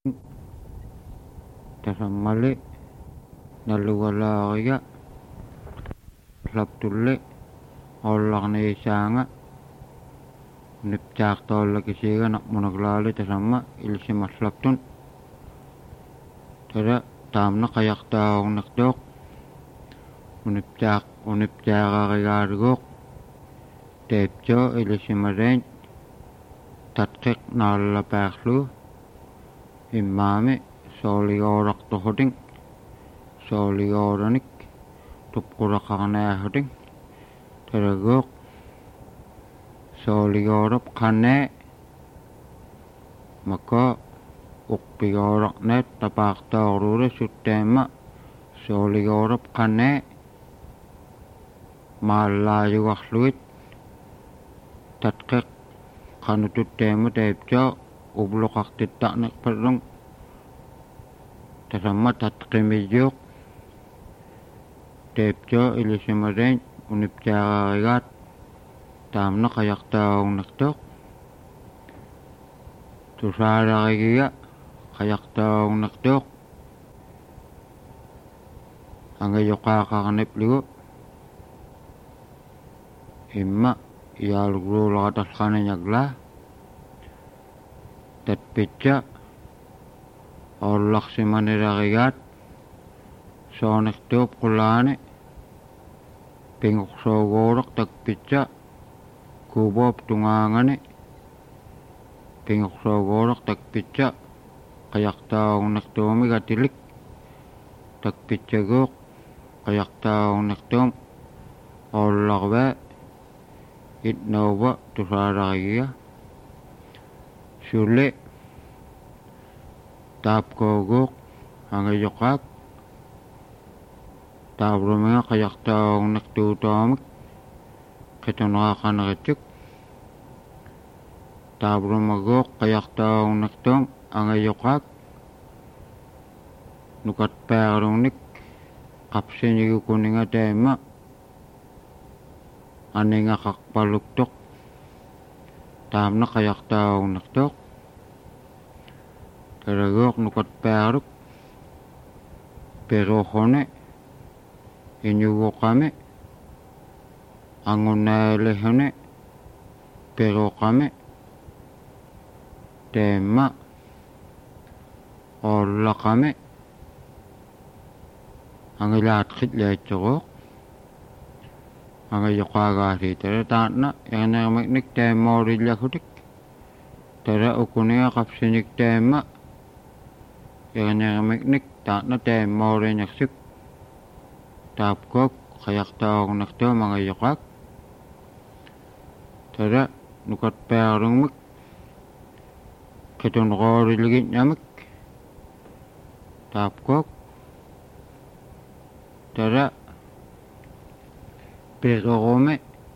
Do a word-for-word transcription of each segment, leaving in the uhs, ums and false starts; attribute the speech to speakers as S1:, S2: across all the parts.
S1: tasammali nallugalaagiga laptulle ollarniisaanga niptaartoollakisiiga naqmunaglaali tasamma ilsimallaptun tada taamna qajaqtaagornertuoq uniptaaq uniptaaqarigaaluguuq teeptio ilisimaleen tatqiq naallapaarlu immaami sooligooraqtorhutin sooligooronik tupqulaqarnaahutin tadaguuq sooligoorap qannee mako uqpigooraqnaat tapaartaaruule sutteemma sooligoorap qannee maallaayugarluit tatqiq qanututteemma teeptio ubluqartitta'nerpallung tasamma tatqimiyuuq teeptio ilisimaleen uniptaaqarigaat taamna qajaqtaagornertuoq tusaalarigiga qajaqtaagornertuoq angayoqaaqarnipligu imma iyaalugruulaqatalqaniñaglaa tatpitsa ollaqsimanilarigaat soonertuup qulaani pinguqsooguuraq takpitsa kuubuop tungaangani pinguqsooguuraq takpitsa qajaqtaagornertuumi gatilik takpitsaguuq qajaqtaagornertuum oollarvaa itnauva tusaalarigiga sulle taapkooguuq angayoqaak taavrumiga qajaqtaagornertuutaamik qituneraaqaneritsuk taavrumaguuq qajaqtaagornertuum angayoqaak nukatpaarluunnik qapsinigukuniga taimma aningaqarpaluktoq taamna qajaqtaagornertuoq tadaguuq nukatpaarluk peruuquni iñuguqami angunaalihuni peruuqami teemma oollaqami angilaatqitlaatsuguuq angayoqaagaasii tada taanna ernermiknik teemmoorillahutik tada ukuniga qapsinik teemma ernermiknik taanna teemmoorinersuk taapkook qajaqtaagornertuum angayoqaak tada nukatpaarlungmik qitunqooriligitnamik taapkook tada peqorumi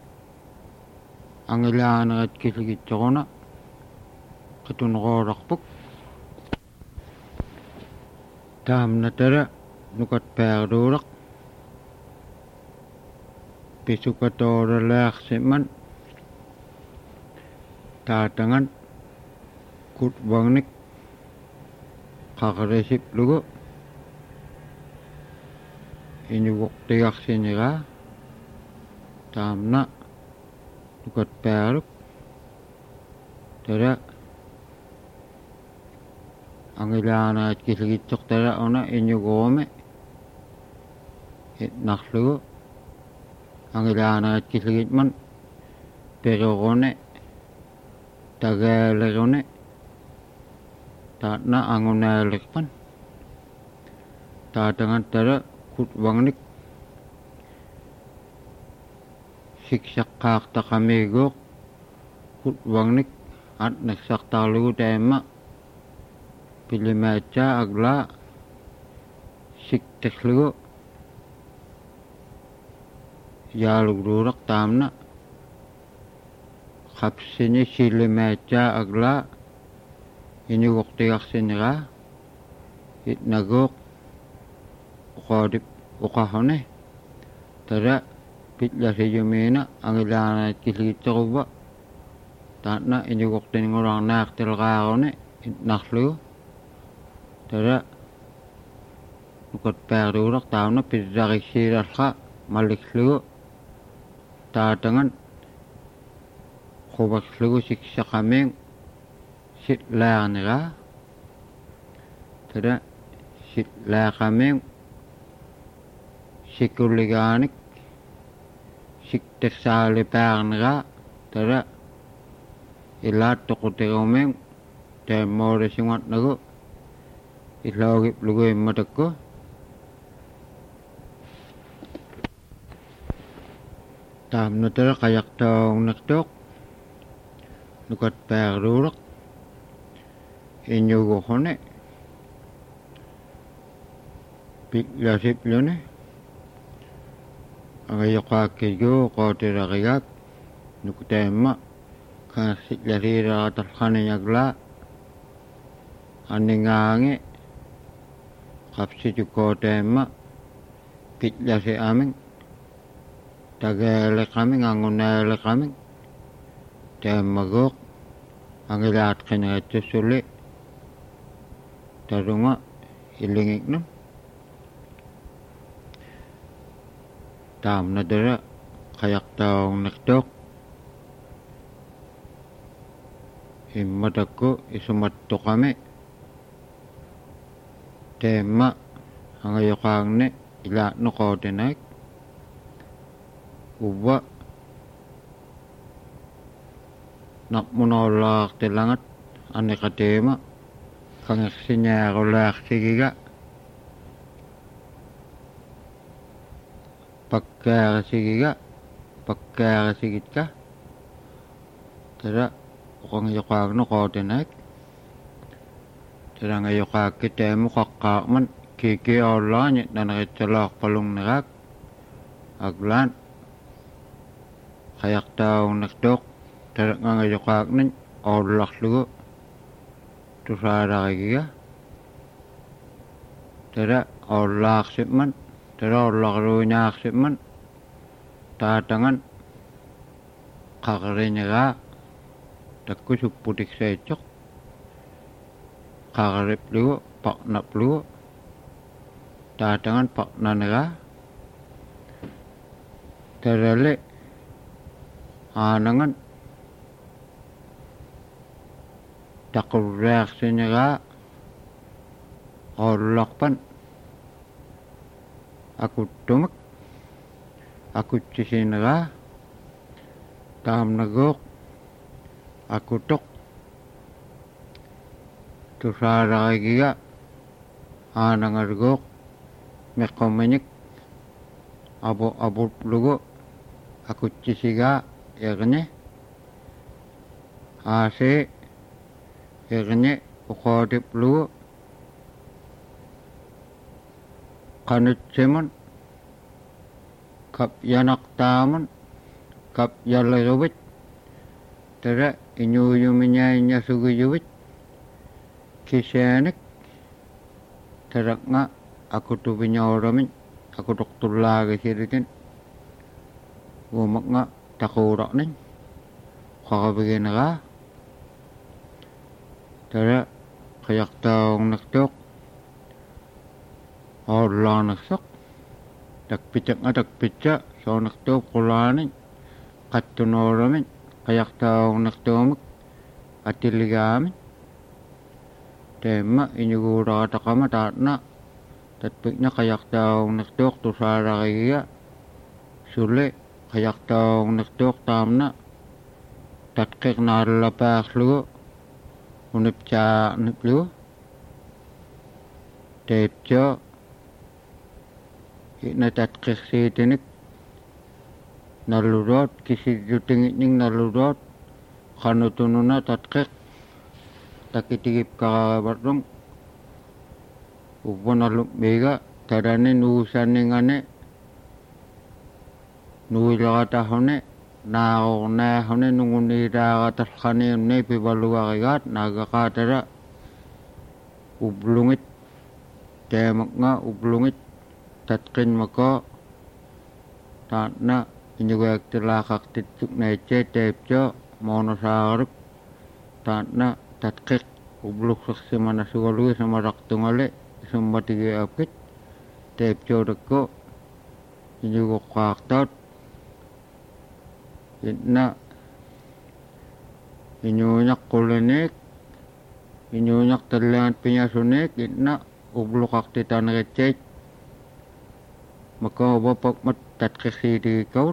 S1: angilaaneratkisigitsoruna qitunqoorarpuk taamna tada nukatpaarluulaq pisukatooralaarsiman taatangan kutvagnik qaqarisiplugu iñuguqtigarsinigaa taamna nukatpaarluk tada angilaaneratkisigitsoq tada una iñuguumi itnarlugu angilaaneratkisigitman peruruni tagaaleruni taatna angunaalirpan taatangan tada kutvagnik siksaqqaartaqamiguuq kutvagnik atnersartarlugu taimma pilimaatsaa aglaa sikterlugu yaalugruuraq taamna qapsini silimaatsaa aglaa iñuguqtigarsinigaa itnaguuq uqaadip uqahuni tada pitlasiyumiina angilaaneratkisigitsoruva taanna iñuguqtinngulaarnaartilqaaruni itnarlugu tara nukot perdurak tauna pizarisiiralqa maliklugu taatangan quvaklugu siksaqamiin sitlaarniraa tara sitlaaqamiin sikulligaanik siktersaalipaarniraa tara ilaattoqutirumiin taammoorisinguatnagu illoogiplugu immatakku taamnatara qayaqtaunnertuoq nukat perdurak inyuguqune piklasiplune agayoqaakkigu qootirarigaak nukutaimma kaansitlasiiraratalqaniñaglaa anningaangi qapsitukootaimma piklasi amin tageeleqamin angunaaleqamin taimmaguuq angilaatqinagattussuli tarunga ilingiknum taamnatara qayaqtaunnertuoq immatakku isumattuqami taimma angayoqaangne ilaatnuqootinaik uwa naqmunoolaartilangat anniqateema kangersiñaarulaarsigiga pakkaarisigiga pakkaarisigitka tara uqangayoqaagnuqootinaik tarangayoqaakki taimu qaqqaarman kiikiollaani naneritsalorpalungneраак aglaan qayaqtaunnertuoq tarangangayоqaaknin oollarlugu tusaalarigiga tara oollaarsimman tara oollarluinaarsimman taatangan qarriñeraa takku supputiksayitsoq qarriplugu paqnaplugu taatangan paqnaneraa tarale aanangan taqurraarsineraa oollarpan akuttumak akutsisineraa taamnaguuq akutoq tusaalarigiga aanangarguuq meqqummiñik abu abuplugu akutsisigaa egne aasee egne uqootiplugu qanutsimun kapyanaqtaamun kapyaleruvit tara iñuuyumiñaiñasuguyuvit kisaanik taraqnga akutupiñooramiñ akutoqtullaagisirutin uumaqnga taquuraqniñ qaqapigineraa tara qayaqtaunnertuoq oollaanersoq takpitaqnga takpitsa soonertuup qulaaniñ qattunooramiñ qayaqtaunnertuumik atilligaamiñ taimma iñuguuraqataqama taatna tatpikna qayaqtaunnertuoq tusaalarigiga suli qayaqtaunnertuoq taamna tatqiqnaarlapaarlugu unipcaarniplugu taiptio ina tatqiqsiitinik nalluroot kisirrutingitning nalluroot qanutununa tatqiq takitigipqaqaravarrung uvvanallummiiga tarani nuusanningane nuilaqatahune naaqornaahune nunguniiraaqatalqaniunni pivaluarigaat naagaqaatara ublungit taamaqnga ublungit tatqinmako taatna iñugaaktilaaqartitsuk naitse taiptio moonosaaruk taatna tatqiq ubluk saksi mana sugalu sama raktungale sama tiga apit tep codeko juga kaktat itna inyunyak kulenek inyunyak terlihat pinyasunek itna ubluk aktitan recek maka bapak mat tat kesi di kaut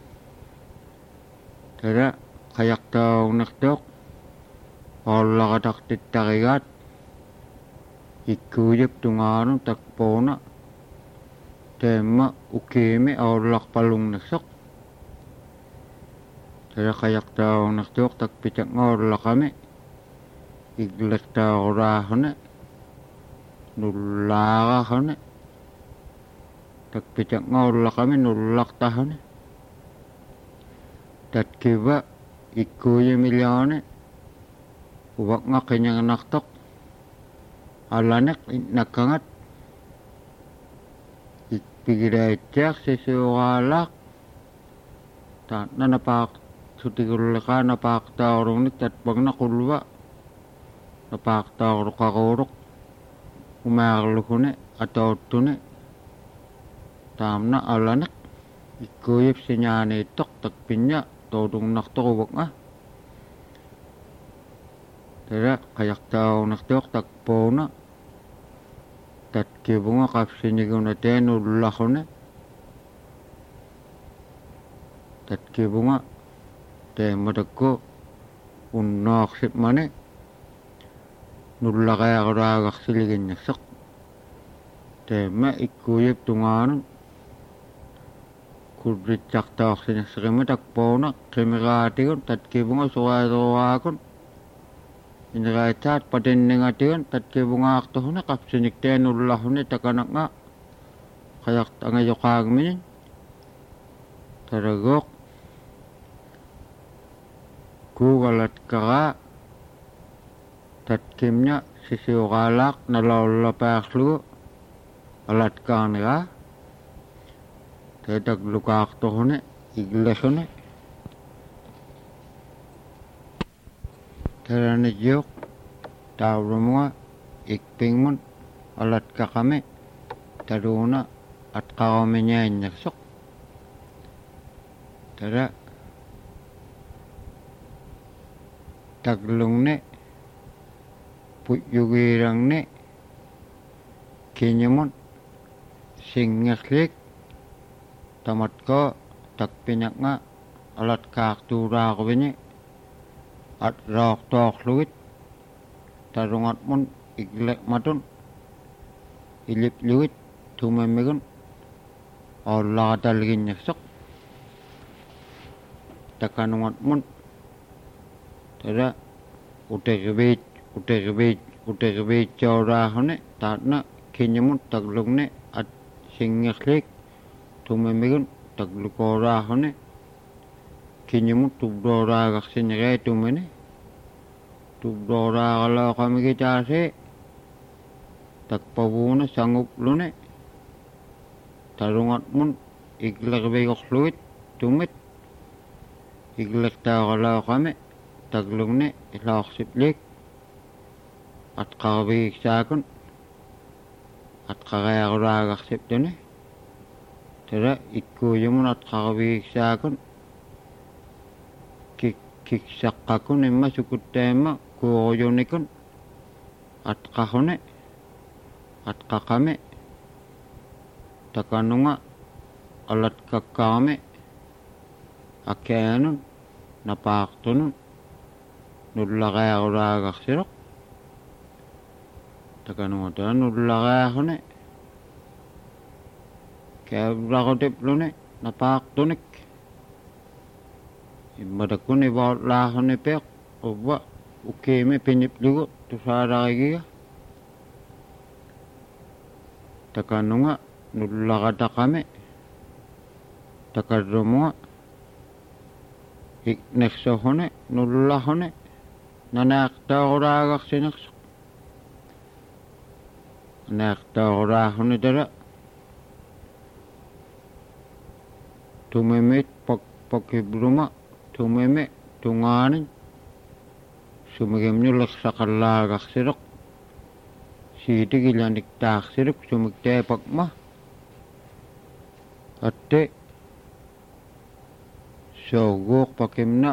S1: tada kayak tau nakdok Allah katak titarigat ikuyip tungaran takpona tema ukeme Allah palung nasak tada kayak tau nakdok tak picak ngor kami iglek tau rahane nulara hane tak picak ngor kami nulak tahane tat kiba ikuye milione ubak nga kanyang naktok alanek nakangat ipigiday tiyak sisiwalak ta na napak sutigulaka napak taurong nik tat bang nakulwa napak tauro kakurok umaklukune atau tune tamna alanek ikuyip sinyane tok tak pinya todong naktok ubak nga tada kayak tau naktok tak pona tat kibunga kapsiniguna tenu lakone tat kibunga te madako unnak sip mane nullakaya kuragak siligin nasak te ma ikuyip tunganan kudrit caktak sinasakima tak pona kimigatikon tat kibunga suwa-suwakon Indra cat paden nengatian tat ke bunga akto huna kapsinik ten ulah huna takanak nga kayak tanga yokag minin taragok kugalat kaka tat kimnya sisiukalak nalalapak lu alat ka nga tetak luka akto huna igles huna Tarana jok tawro mga ikpingmon alat ka kami taruna at kami niya inaksok tara taglong ne putyugirang ne kinyamon singaklik tamat ko takpinyak nga alat kaktura ko binyi at rok tok luit tarungat mon iglek matun ilip luit tumemigun Allah talgin nyaksok takanungat mon tada utekbit utekbit utekbit chora hone tatna kinyamun taglungne at singaklik tumemigun taglukora hone Kinyamu tubdora kaksin kaya tumene tubdora kalau kami kita se tak pabuna sanggup lune tarungat mun iglek begok fluid tumit iglek ta kalau kami taglungne ilak siplik at kabig sakon at kagaya kura kaksip dune tera ikuyamun at kabig sakon kiksakakun emma sukut tema kuoyonikun at kahone at kakame takanunga alat kakame akenun napaktunun nullakaya kuragak sirok takanunga ta nullakaya hone kaya rakotip lune napaktunik Madakun ni baut lahon ni pek, oba ukeme pinip juga tu sarang lagi. Takanunga nulla kata kami, takadromo ik nekso hone nulla hone, nanak ta ora agak sinak, nanak ta ora hone dera, tu memit pak pakai bruma. Tumeme tunganin sumigimnulak saqallaagarsiraq siitigilanik taarsiruk sumiktaapakma atte sooguuqpakimna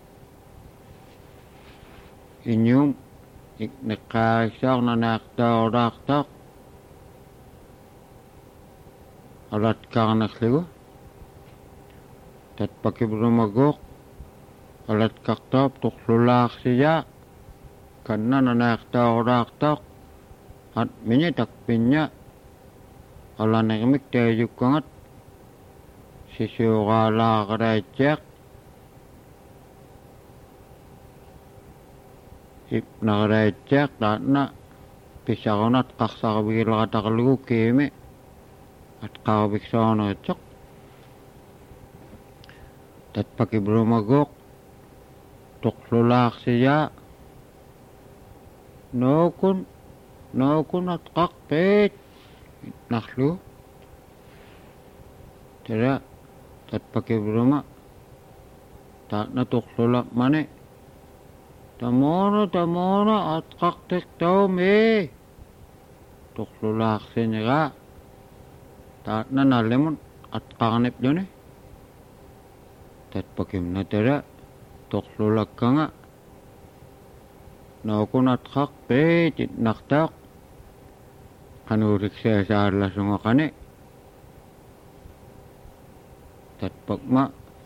S1: inyum ikneqqaarissaarnanaaqtaorlaartaaq alatkaarnarlugu tatpakibrumaguuq alatkartaap torlulaarsiyaa kannananaaqtaorlaartaaq at mini takpinnya alanermik taayukkangat sisuuraalaaqalaitsiaq ipnaqalaitsiaq taatna pisarunat qarsarvigilerataqlugu kiimi at qarviksoorneritsoq tatpakibrumaguuq torlulaarsiyaa nookun nookun atqarpiit itnarlu tara tatpakibruma taatna torlulaqmani tamoona tamoona atqartiqtaumi torlulaarsineraa taatna nallemun atqarnipluni tatpakimna tara torlulakkanga nookun atqarpiit itnartaaq qanuuliksiasaallasungaqani tatpakma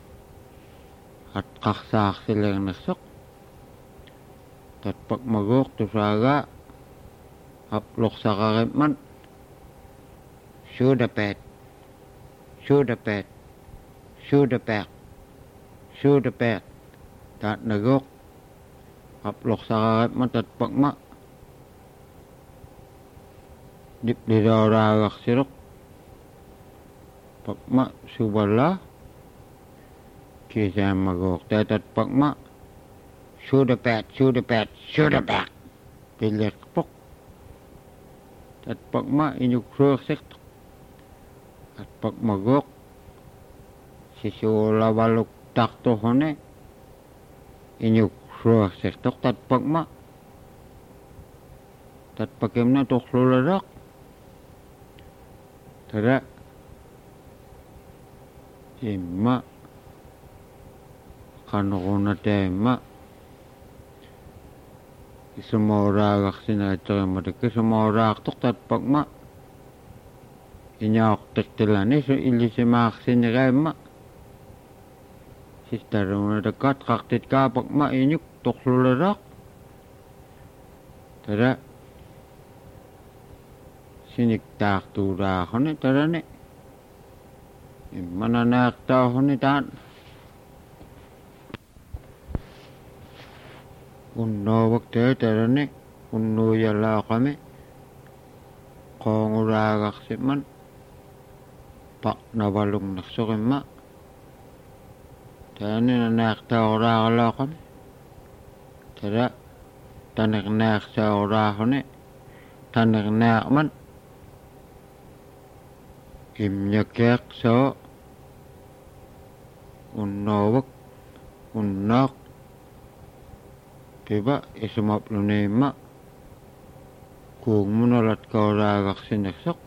S1: atqarsaarsilernersoq tatpakmaguuq tusaagaa aploqsaqarimman suudapaat suudapaat suudapaaq suudapaaq taatnaguuq aploqsaqarimman tatpakma diplidoraagarsiruq pakma suballa kisaamaguuq tatatpakma suudapaat suudapaat suudapaaq pillerpoq tatpakma inyukruursirtuq tatpakmaguuq sisuulavaluk tartuhune inyukruursirtuq tatpakma tatpakimna torlularaq tara imma qanurunateimma isumooraagarsineritorimatak isumoораартоq tatpakma inyaortirtilani su illisimaarsineraimma sistarunatakat qartitkaapakma inyuk torlularaq tara siniktaartuulaaruni tarani immananaaqtaaruni taan unnoovak tara tarani unnuuyalaaqami qoongulaagarsimman paqnavalungnersuqimma tarani nanaaqtaorlaaqalaaqami tara tanernaaqsaorlaaruni tanernaaqman imnyakeaq soo unnoovak unnaaq piba isumapluniimma kuungmunalatkaoraagarsinersoq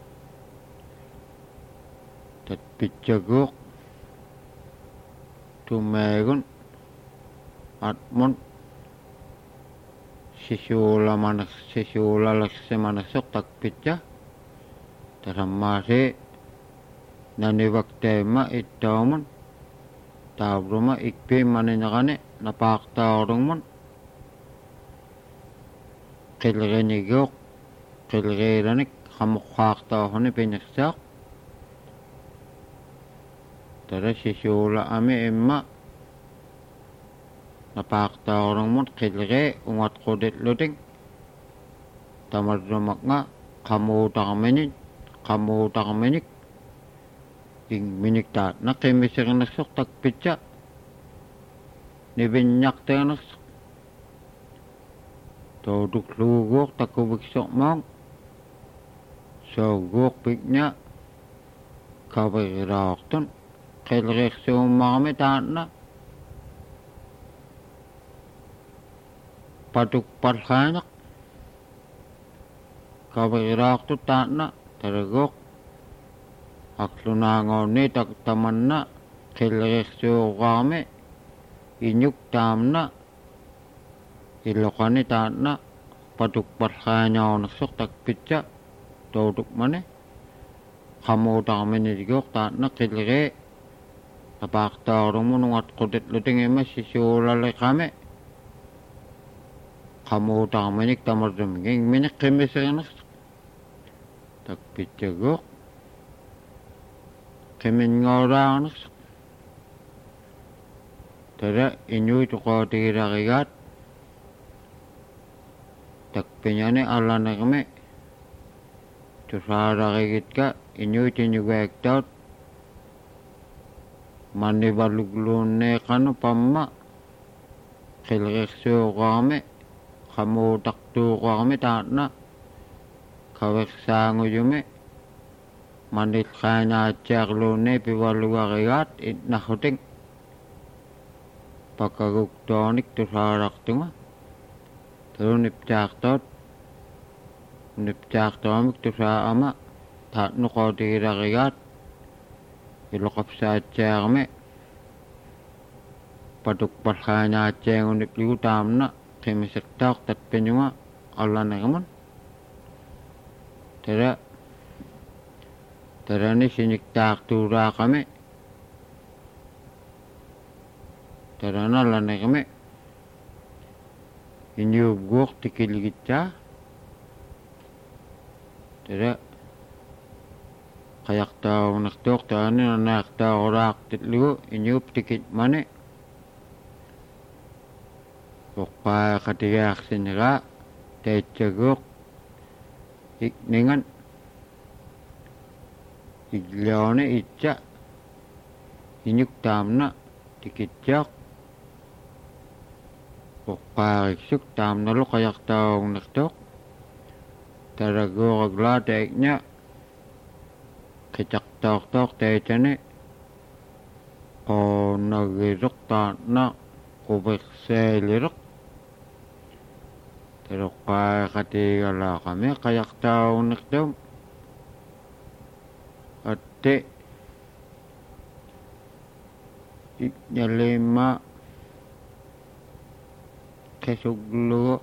S1: tatpitsaguuq tumaagun atmun sisuulamaner sisuulalersimanersoq takpitsa tasammaasi nanivaktaimma ittaumun taavruma ikpiimmaninaqani napaaqtaorungmun qilriniguuq qilriiranik qamuqqaartaorni pinersaaq tara sisuula ami imma napaaqtaorungmun qilri ungatquditluting tamarrumaknga qamuutarminik qamuutarminik ingminik taatna qimiserinersoq takpitsa nivinnyaqtianersoq toodukluuguuq takuviksoqmaaq sooguuq piknya kaviraaqtun qilriqsuummarmi taatna patuk parhanak kawirak tu tanah tergok aklunangoni tak tamanna keleksu kami inyuk tamna ilokani tanah patuk parhanya naksok tak pica duduk mana kamu tak menjadi tanah kelek tapak tahu menungat kudet luting emas sisulale kami kamu tak menik tamar demeng menik kemesenak tak pica gok kemen ngorang naksok tada inyu tu kau tirakigat tak penyane ala nakme tu sarakigit ka inyu tinyu gaktot mani baluglune kanu pamma keleksu kami kamu tak tu kami tanah kawek sangu jume manit kanya cak lune piwalugakigat itna huting pakaguk tonik tu sarak tunga terus nipcak tot nipcak tomik tu sa ama tak nuko tirakigat ilokap sa cak me paduk parhanya cak unip liu tamna kemisek tak tat penyuma Allah nakaman tada tada ni sinik tak tura kami tada na Allah nakame inyu gok tikiligitca tada kayak tahu naktok tani nak tahu rak titlu inyu tikit mane pokpa katiyak sinira tecegok ikningan iglione itca inyuk tamna tikitjak pokpa iksuk tamna lo kayak tahu naktok tarago agla teknya kecak tok tok tecane o nagirok tanah kubek selirok terus kaya katigala kami kayak tahu naktok ate iknya lima kesuglo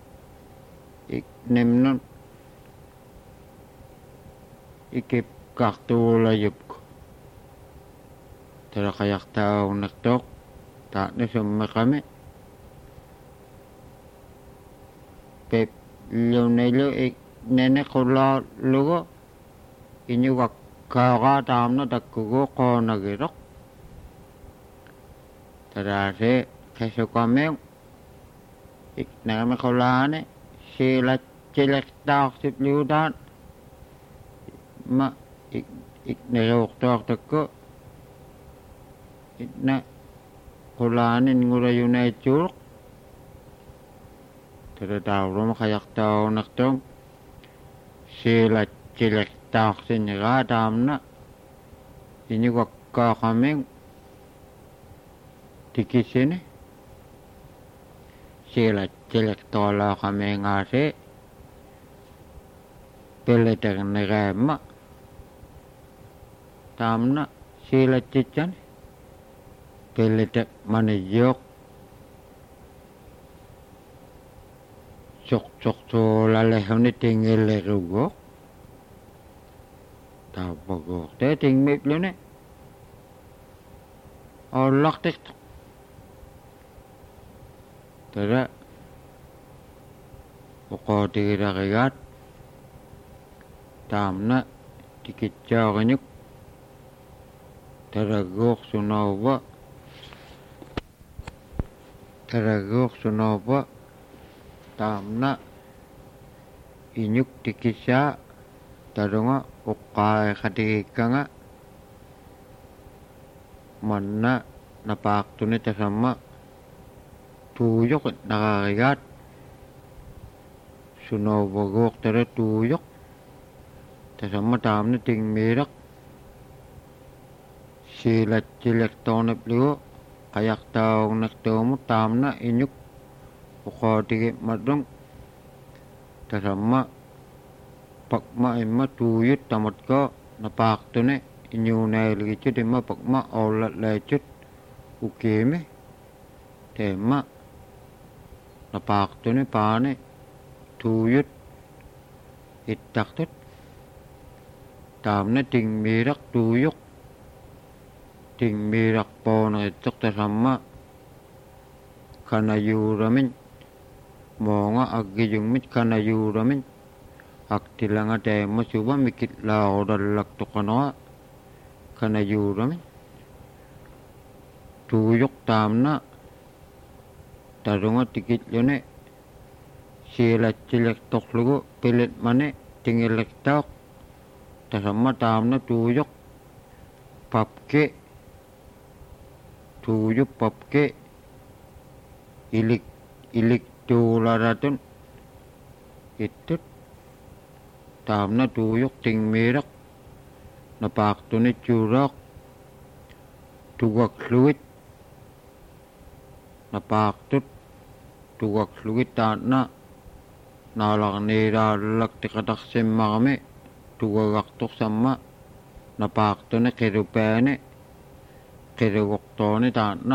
S1: iknemnon ikip kartu layup terus kayak tahu naktok tak ni semua kami pep lionelo ik nene kola logo ini wak kara tamna takkugo ko nagirok terase kesukameng ik name kolane sila celek tak sip liudan ma ik ik nerok tok takko itna kolane ngurayunay curuk tada tahu rumah kayak tahu naktom sila celek tak sinira tamna ini wakka kaming tikisini sila celek tola kaming ase peletek nerema tamna sila cican peletek manejok cok cok to lalehone tinggal lerugo tao bagok te ting mip lune olak tek tada poko tirakigat tamna tikitja kanyuk taragok sunawa taragok sunawa tamna inyuk tikisya tadonga ukai katika nga mana napakto ni tasama tuyok nakakigat sunobagok tada tuyok tasama tamna tingmirak silat silek tonep ligo kayak taong naktomo tamna inyuk uqaatigi madung tasamma pakma imma tuuyut tamatko napaaqtune iñuunailigitut imma pakma aullatlaitut ukiimi teemma napaaqtune paane tuuyut ittaqtut taamna tingmiiraq tuuyuq tingmiiraqpoonerittuq tasamma kanayuuramin moonga aggijungmit kanayuuramin aktilanga teemma suba mikitlaaxudallaqtuqanoa kanayuuramin tuuyuq taamna tarunga tikitlune siilatsilektorlugu pilitmane tingilektaaq tasamma taamna tuuyuq papke tuuyuq papke ilik ilik tuularatun ittut taamna tuuyuq tingmiiraq napaaqtuni tsuuraaq tugakluit napaaqtut tugakluit taanna naalaqniiraallaqtiqataqsimmaqami tugagaqtuq samma napaaqtuni qirupaani qirugoqtooni taanna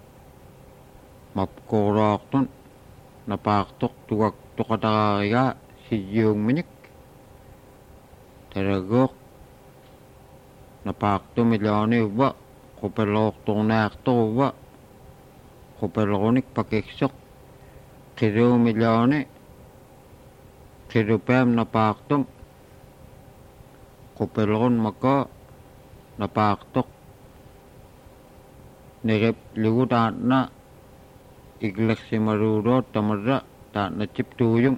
S1: mapkuuraaqtun napaaqtuq tugaktuqataqaarigaa siyuungminik taraguuq napaaqtumilaani uva qupelooqtornaaqtoruva qupelrunik pakiksoq qiruumilaani qirupaam napaaqtum qupelrun makaa napaaqtoq nirip lugu taanna igleksimaruuroot tamarra taanna tiptuuyum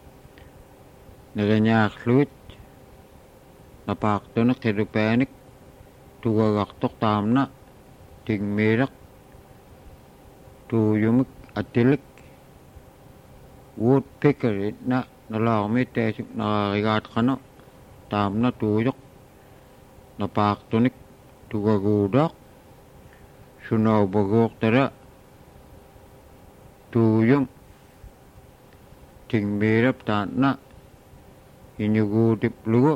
S1: niriñaaqluit napaaqtuni qirupaanik tugagaqtoq taamna tingmiiraq tuuyumik atilik woodpecker itna nalaaqmi taasuk naqarigaatqano taamna tuuyuq napaaqtunik tugaguudaaq sunaubaguuqtara tuuyum tingmiirap taanna iñuguutiplugu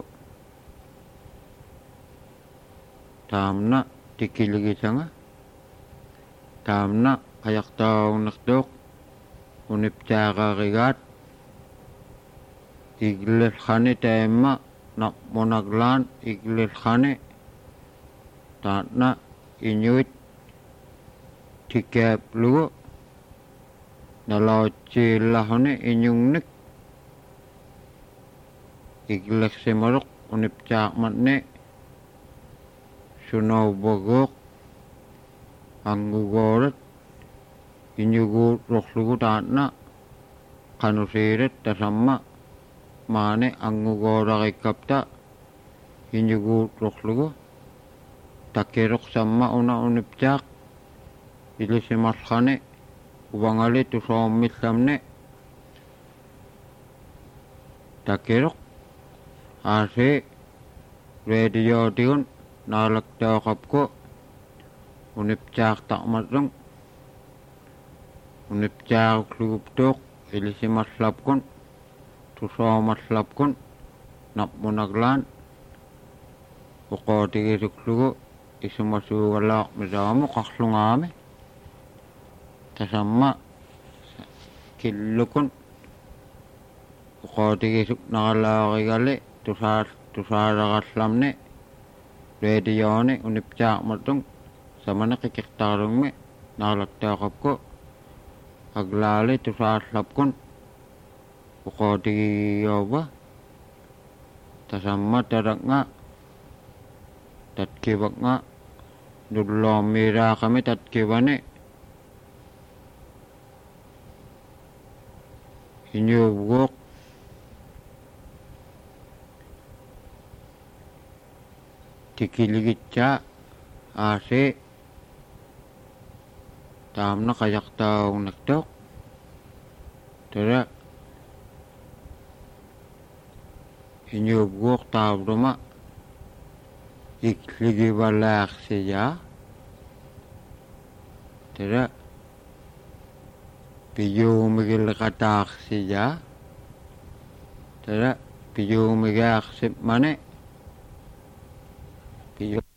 S1: taamna tikiligisanga taamna ayaqtaaunaqtuuq uniptaaqaarigaat iglilqani taimma naqmonaglaan iglilqani taanna iñuit tikaaplugu nalaatsiillahuni iñungnik igleksimaruq uniptaaqmatni sunaubaguuq angugoorat iñuguut ruqlugu taanna qanusiirat tasamma maane angugoorarikkapta iñuguut ruqlugu takiruq samma una uniptaaq ilisimalqani uvangali tusoomillamni takiruq aasi radiootigun naalaktaaqapku uniptaaqtaqmatung uniptaaqluguptuuq ilisimaslapkun tusoomaslapkun napmunaglaan uqootigisuklugu isumasuugalaaqmisaamu qaqlungaami tasamma killukun uqootigisuk naqalaarigali tusaa tusaaraqallamni radiooni uniptaaqmatung samana qikiqtaarungmi naqalaktaaqapku aglaali tusaaslapkun uqootigiyooba tasamma taraqnga tatkivaqnga nulloommiiraaqami tatkivani iñuuguuq tikiligitsaa aasi taamna qajaqtaaunaqtuuq tara iñuuguuq taavruma ikligivalaaqsiyaa tara piyumigil kataksiya tada piyumigil aksip mane piyu